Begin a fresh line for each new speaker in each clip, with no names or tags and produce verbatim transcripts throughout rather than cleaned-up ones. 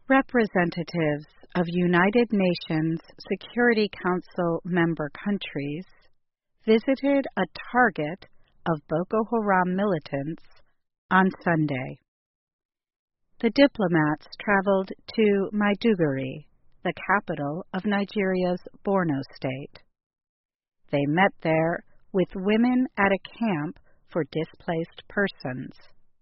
Representatives of United Nations Security Council member countries visited a target of Boko Haram militants on Sunday. The diplomats traveled to Maiduguri, the capital of Nigeria's Borno state. They met there with women at a camp for displaced persons.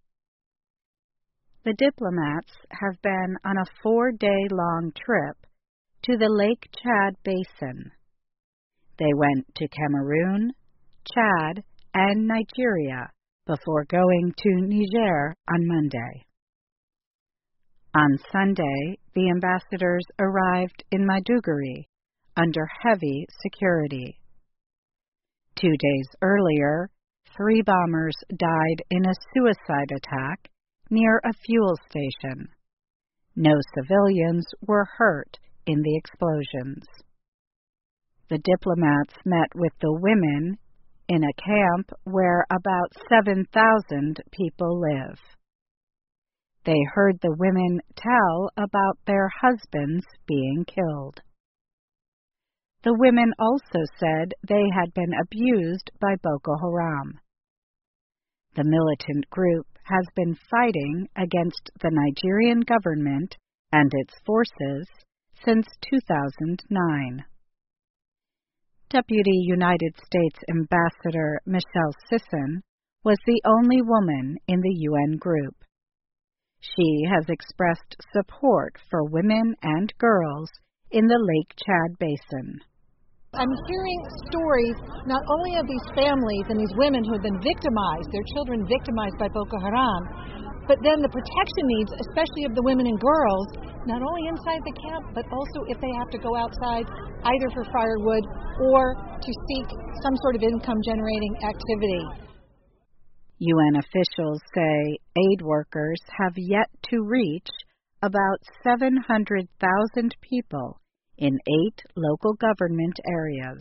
The diplomats have been on a four-day-long trip to the Lake Chad Basin. They went to Cameroon, Chad, and Nigeria before going to Niger on Monday. On Sunday, the ambassadors arrived in Maiduguri under heavy security. Two days earlier, three bombers died in a suicide attack near a fuel station. No civilians were hurt in the explosions. The diplomats met with the women in a camp where about seven thousand people live. They heard the women tell about their husbands being killed. The women also said they had been abused by Boko Haram. The militant group has been fighting against the Nigerian government and its forces since two thousand nine. Deputy United States Ambassador Michelle Sisson was the only woman in the U N group. She has expressed support for women and girls in the Lake Chad Basin.
I'm hearing stories not only of these families and these women who have been victimized, their children victimized by Boko Haram, but then the protection needs, especially of the women and girls, not only inside the camp, but also if they have to go outside, either for firewood or to seek some sort of income-generating activity.
U N officials say aid workers have yet to reach about seven hundred thousand people in eight local government areas.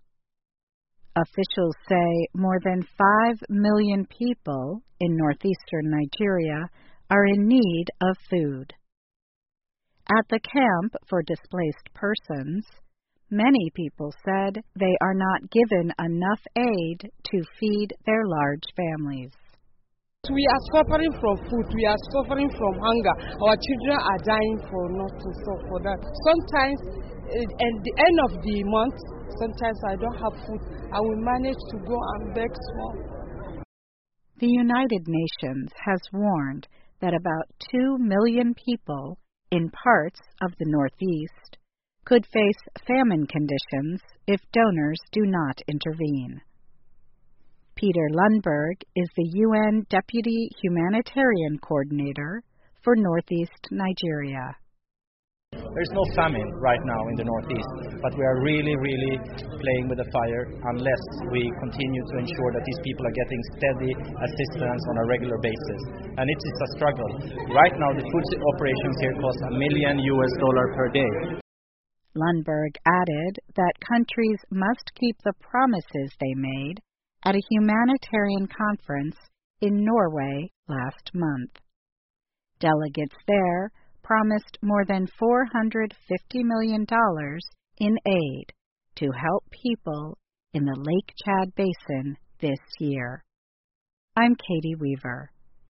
Officials say more than five million people in northeastern Nigeria are in need of food. At the camp for displaced persons, many people said they are not given enough aid to feed their large families.
We are suffering from food, we are suffering from hunger. Our children are dying for nothing, so for that. Sometimes, at the end of the month, sometimes I don't have food. I will manage to go and beg small.
The United Nations has warned that about two million people in parts of the Northeast could face famine conditions if donors do not intervene. Peter Lundberg is the U N Deputy Humanitarian Coordinator for Northeast Nigeria.
There's no famine right now in the Northeast, but we are really, really playing with the fire unless we continue to ensure that these people are getting steady assistance on a regular basis. And it is a struggle. Right now, the food operations here cost a million U S dollar per day.
Lundberg added that countries must keep the promises they made at a humanitarian conference in Norway last month. Delegates there promised more than four hundred fifty million dollars in aid to help people in the Lake Chad Basin this year. I'm Katie Weaver.